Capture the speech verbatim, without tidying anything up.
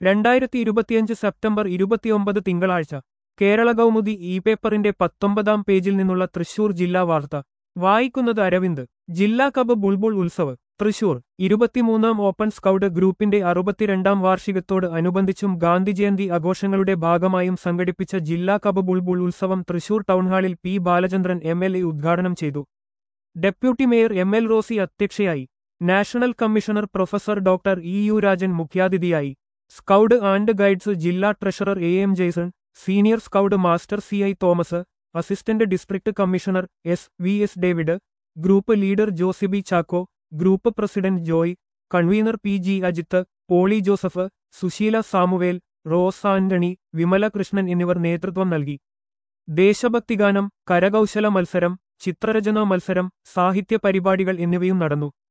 രണ്ടായിരത്തി ഇരുപത്തിയഞ്ച് സെപ്റ്റംബർ ഇരുപത്തിയൊമ്പത് തിങ്കളാഴ്ച കേരള കൗമുദി ഇ പേപ്പറിന്റെ പത്തൊമ്പതാം പേജിൽ നിന്നുള്ള തൃശൂർ ജില്ലാ വാർത്ത വായിക്കുന്നത് അരവിന്ദ്. ജില്ലാ കബ് ബുൾബുൾ ഉത്സവ് തൃശൂർ. ഇരുപത്തിമൂന്നാം ഓപ്പൺ സ്കൗട്ട് ഗ്രൂപ്പിന്റെ അറുപത്തിരണ്ടാം വാർഷികത്തോട് അനുബന്ധിച്ചും ഗാന്ധിജയന്തി ആഘോഷങ്ങളുടെ ഭാഗമായും സംഘടിപ്പിച്ച ജില്ലാ കബ് ബുൾബുൾ ഉത്സവം തൃശൂർ ടൗൺഹാളിൽ P Balachandran M L A ഉദ്ഘാടനം ചെയ്തു. Deputy mayor M L Rosy അധ്യക്ഷയായി. National commissioner professor doctor E U Rajan മുഖ്യാതിഥിയായി. സ്കൗട്ട് ആൻഡ് ഗൈഡ്സ് ജില്ലാ treasurer A M Jaison, senior scout master C I Thomas, assistant district commissioner S V S David, group leader Josiby Chacko, group president Joy, convener P G Ajith, Poly Joseph, Susheela Samuel, Rose Antony, Vimala Krishnan എന്നിവർ നേതൃത്വം നൽകി. ദേശഭക്തിഗാനം, കരകൗശല മത്സരം, ചിത്രരചനാ മത്സരം, സാഹിത്യ പരിപാടികൾ എന്നിവയും നടന്നു.